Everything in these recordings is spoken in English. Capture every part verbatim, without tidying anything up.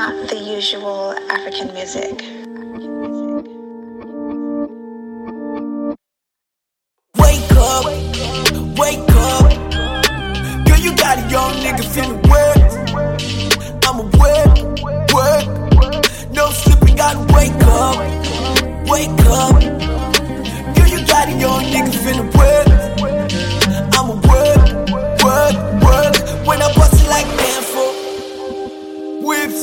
not the usual African music. Wake up, wake up. Girl, you got a young nigga feeling work. I'ma work, work. No sleeping, gotta wake up, wake up. Girl, you got a young nigga feeling work. I'ma work, work, work. When I bust it like Danfo, whips,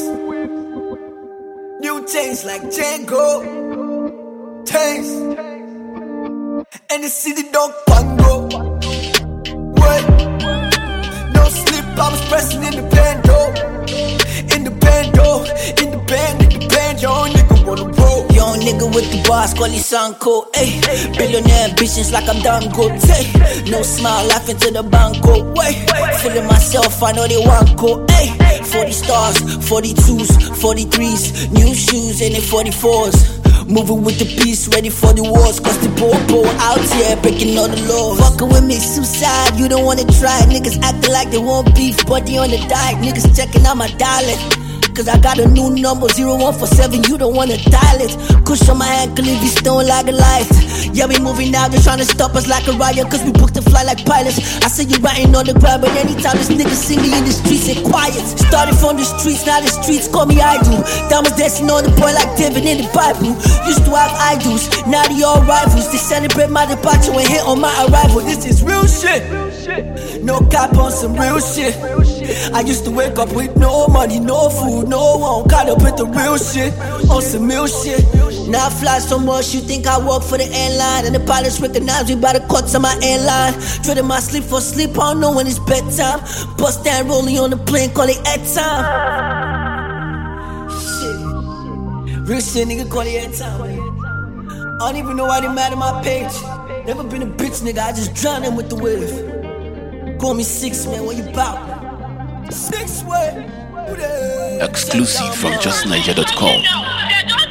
new chains like Django, taste. And the city don't pango. What? No sleep, I was pressing in the bando. In the bando, in the band, in the band. Young nigga wanna roll. Young nigga with the bars, call it Sanko. Ayy, billionaire ambitions like I'm Dangote. No smile, laughing to the banco. Wait, feeling myself, I know they want go. Ayy, forty stars, forty-twos, forty-threes, new shoes, and they forty-fours. Moving with the peace, ready for the wars. Cause the popo out here breaking all the laws. Fucking with me, suicide, you don't wanna try. Niggas acting like they want beef, but they on the diet. Niggas checking out my dialect. Cause I got a new number, zero one four seven, you don't wanna dial it. Kush on my ankle if you stone like a light. Yeah, we moving now, they're trying to stop us like a riot. Cause we booked the fly like pilots. I see you writing on the ground, but anytime this nigga see me in the streets, they quiet. Started from the streets, now the streets call me idol. Diamonds dancing on the boy like David in the Bible. Used to have idols, now they all rivals. They celebrate my departure and hit on my arrival. This is real shit, no cap on some real shit. I used to wake up with no money, no food, no one. Caught up with the real shit, on some real shit. Now I fly so much, you think I work for the airline. And the pilots recognize me by the cuts on my airline. Trading my sleep for sleep, I don't know when it's bedtime. Bust down rolling on the plane, call it head time. Shit, real shit, nigga, call it head time. I don't even know why they mad at my page. Never been a bitch, nigga, I just drown in with the wave. Call me six, man, what you bout? Six way. Exclusive from just niger dot com.